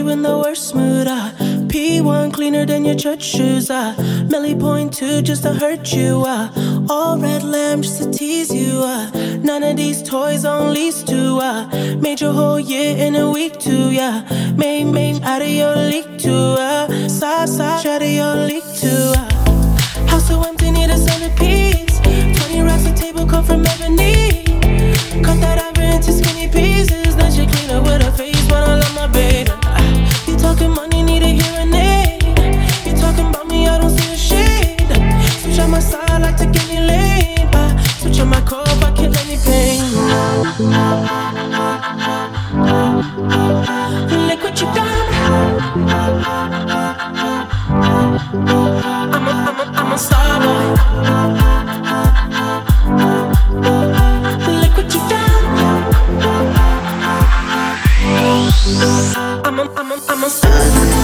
you in the worst mood. P1 cleaner than your church shoes. Melly point 2 just to hurt you. All red lamb just to tease you. None of these toys on lease to. Made your whole year in a week too. Yeah, made out of your league too. Side out of your league too. House so empty, need a centerpiece. 20 racks of table come from ebony. Cut that ivory into skinny pieces. Then she clean up with her face when I love my baby. You talking money, need a hearing aid. You talking about me, I don't see a shade. Switch on my side, like to get me lane. Switch on my core if I kill any pain. Look what you done. I'm a star boy. Look what you done. I'm a star.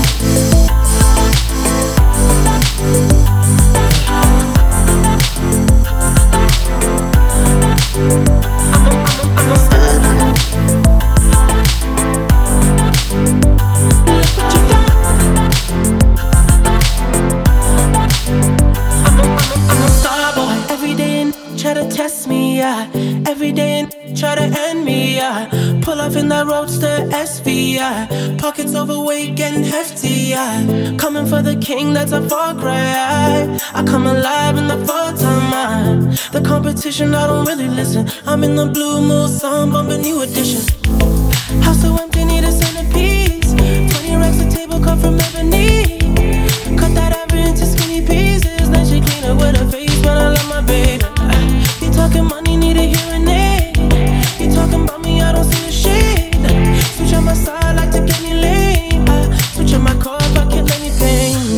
Test me, yeah. Every day and try to end me, yeah. Pull off in that roadster SV, yeah. Pockets overweight, getting hefty, yeah. Coming for the king, that's a far cry. I come alive in the full time. The competition, I don't really listen. I'm in the blue mood, song bumping new edition. House so empty, need a centerpiece. 20 racks of table come from ebony. Cut that ivory into skinny pieces. Then she clean up with her face when I love my baby. Talking money, need a hearing aid. You talking about me, I don't see a shade. Switch on my side, like to get me lane. Switch on my car if I kill any pain.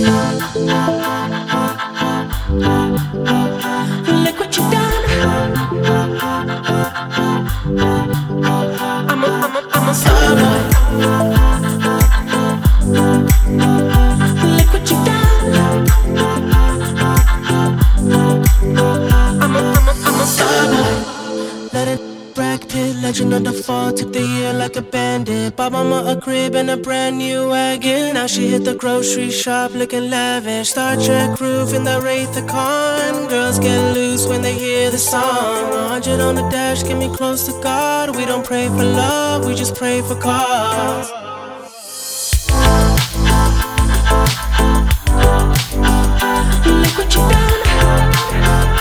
Look what you done. I'm a star boy. Look what you done. Let it Brad Pitt, legend of the fall. Took the year like a bandit. Bought mama a crib and a brand new wagon. Now she hit the grocery shop looking lavish. Star Trek roof in the Wraith the Con. Girls get loose when they hear the song. 100 on the dash, get me close to God. We don't pray for love, we just pray for cause. Look what you done.